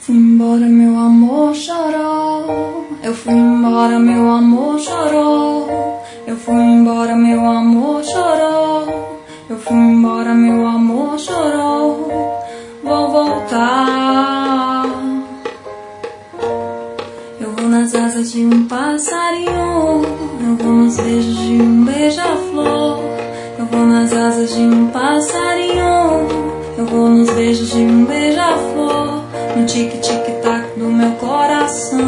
Fui embora, meu amor chorou. Eu fui embora, meu amor chorou. Eu fui embora, meu amor chorou. Eu fui embora, meu amor chorou. Vou voltar. Eu vou nas asas de um passarinho. Eu vou nos beijos de um beija-flor. Eu vou nas asas de um passarinho. Eu vou nos beijos de um beija-flor. No tic-tic-tac do meu coração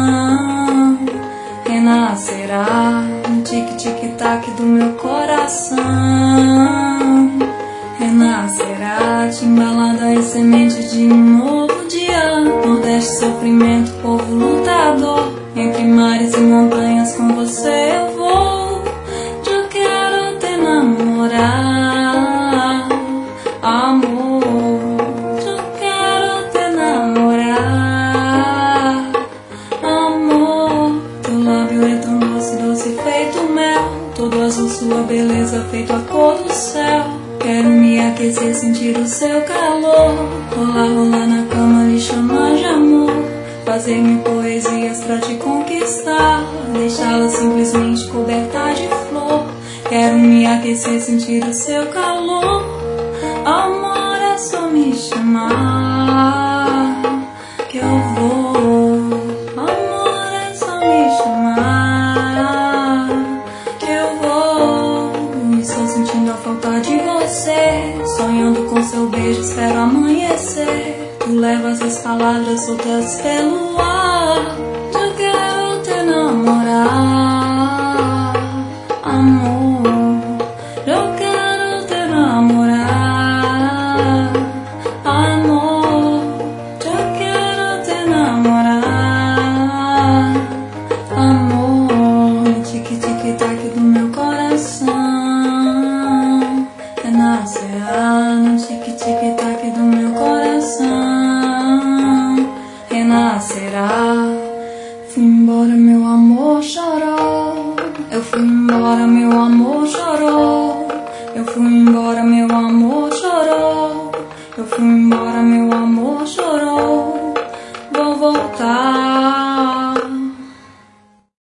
renascerá. No tic-tic-tac do meu coração renascerá. Timbalada e semente de um novo dia. Nordeste, sofrimento, povo lutador. Entre mares e montanhas com você eu vou. Eu quero te namorar, amor. Todo azul, sua beleza, feito a cor do céu. Quero me aquecer, sentir o seu calor. Rolar, rolar na cama, lhe chamar de amor. Fazer mil poesias pra te conquistar. Deixá-la simplesmente coberta de flor. Quero me aquecer, sentir o seu calor. Amor, é só me chamar que eu vou. Amor, é só me chamar. Sentindo a falta de você, sonhando com seu beijo, espero amanhecer. Tu levas as palavras soltas pelo ar. Eu quero te namorar, amor. Eu quero te namorar, amor. Eu quero te namorar, amor. Tic-tic-tac do meu coração renascerá. No tic-tic-tac do meu coração renascerá. Fui embora, meu amor chorou. Eu fui embora, meu amor chorou. Eu fui embora, meu amor chorou. Eu fui embora,